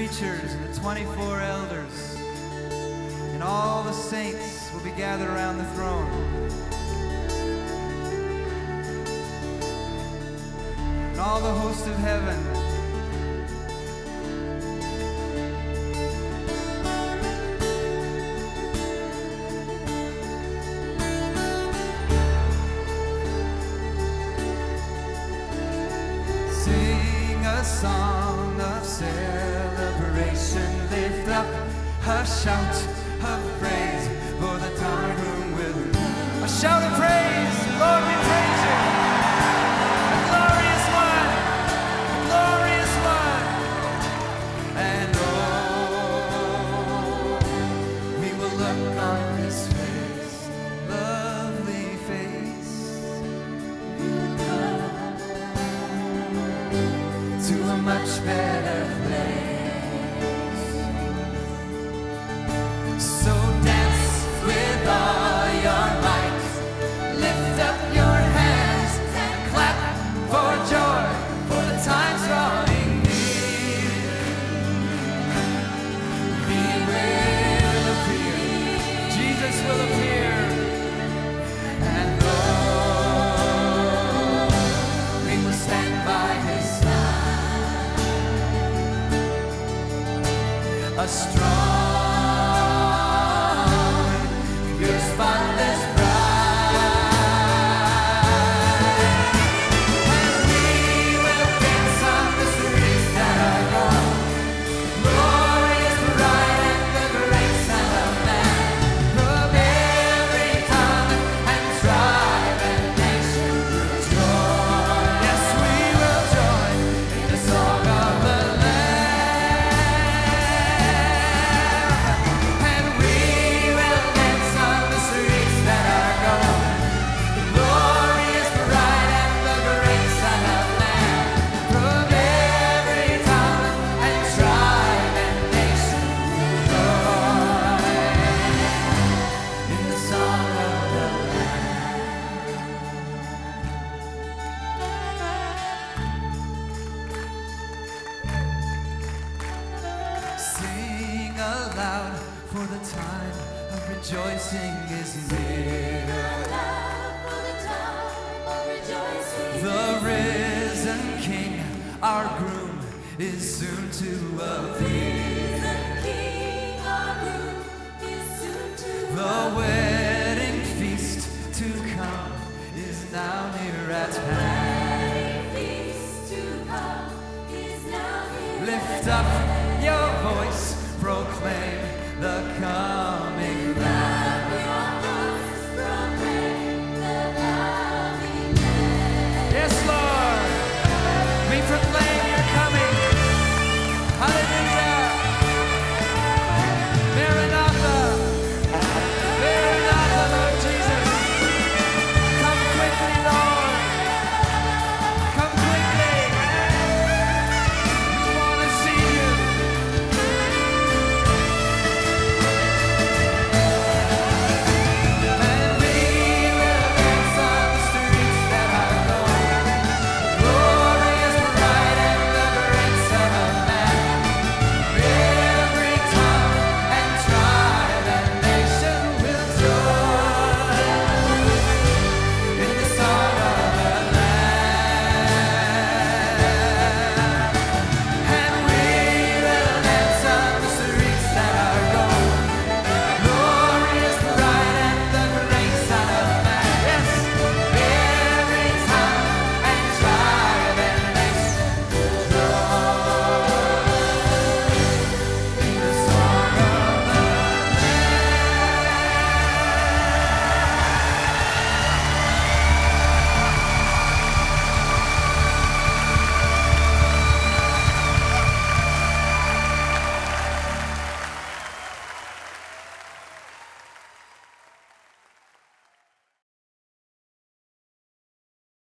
preachers and the 24 elders and all the saints will be gathered around the throne. And all the hosts of heaven. Sing a song of celebration, lift up a shout of praise, for the throne room will. A shout of praise, Lord, we praise you. The glorious one, the glorious one. And oh, we will look on his face, lovely face, to a much better place. So dance with all your might, lift up your hands and clap for joy, for the time's drawing near. He will appear, Jesus will appear, and oh, we will stand by his side. A strong, good, spotless bride. And we will dance on the streets that are gone. Glorious bride and the great Son of Man. From every tongue and tribe and nation will join. Yes, we will join in the song of the Lamb. And we will dance on the streets that are gone. The glorious bride and the great Son of Man. From every tongue and tribe and nation will join in the song of the Lamb. Sing aloud, for the time of rejoicing is near. The risen King, our groom, is soon to appear. The wedding feast to come is now near at hand. Lift up your voice, proclaim the coming